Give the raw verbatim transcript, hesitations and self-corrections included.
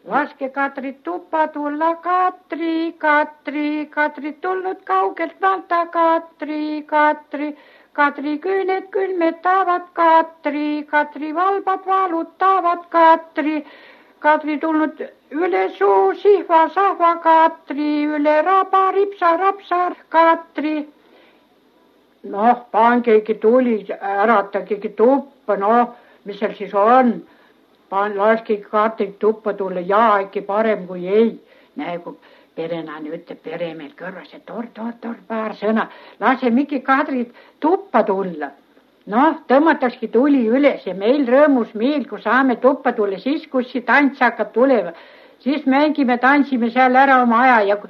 laske Katri tuppa tulla, Katri, Katri, Katri tulnud kaugelt maalt, Katri, Katri, Katri küüned külmetavad, Katri, Katri valbad valutavad, Katri, Katri tulnud üle suu sihva sahva, Katri, üle raba ripsa rapsa, Katri. Noh, pangegi tuli, äratakegi tuppa, noh, mis seal siis on. Pan, laskegi Katri tuppa tulla, jaa, äkki parem kui ei. Näe, kui perenaine ütleb peremehel kõrvas, et tor, tor, tor, paar sõna. Lase mingi Katri tuppa tulla. Noh, tõmmatakski tuli üles ja meil rõõmus meel, kui saame tuppa tulla, siis kus see tants hakkab tulema. Siis mängime, tantsime seal ära oma aja ja